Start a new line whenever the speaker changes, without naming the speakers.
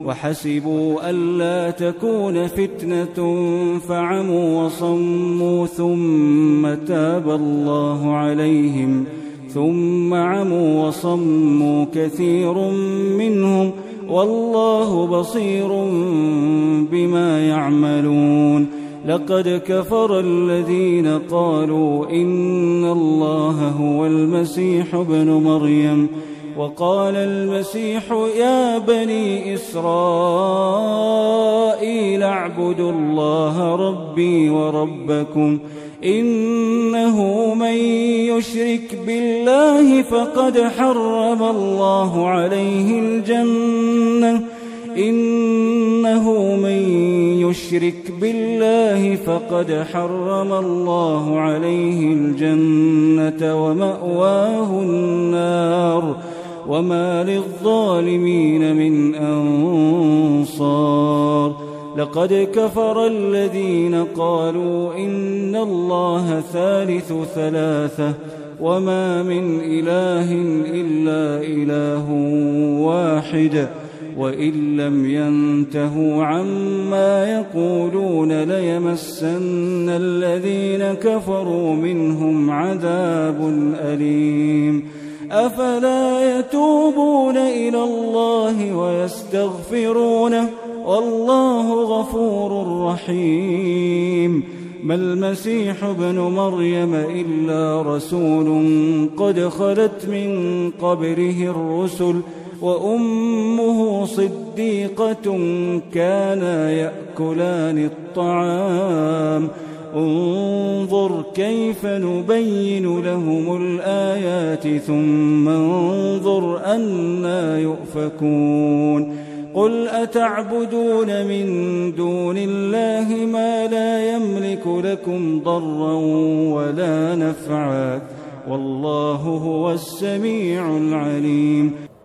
وحسبوا ألا تكون فتنة فعموا وصموا ثم تاب الله عليهم ثم عموا وصموا كثير منهم والله بصير بما يعملون. لقد كفر الذين قالوا إن الله هو المسيح ابن مريم وقال المسيح يا بني إسرائيل اعبدوا الله ربي وربكم إنه من يشرك بالله فقد حرم الله عليه الجنة إنه من يشرك بالله فقد حرم الله عليه الجنة ومأواه النار وما للظالمين من أنصار. لقد كفر الذين قالوا إن الله ثالث ثلاثة وما من إله إلا إله واحد وإن لم ينتهوا عما يقولون ليمسن الذين كفروا منهم عذاب أليم. أفلا يتوبون إلى الله ويستغفرونه والله غفور رحيم. ما المسيح ابن مريم إلا رسول قد خلت من قبله الرسل وأمه صديقة كانا يأكلان الطعام انظر كيف نبين لهم الآيات ثم انظر أنى يؤفكون. قل أتعبدون من دون الله ما لا يملك لكم ضرا ولا نفعا والله هو السميع العليم.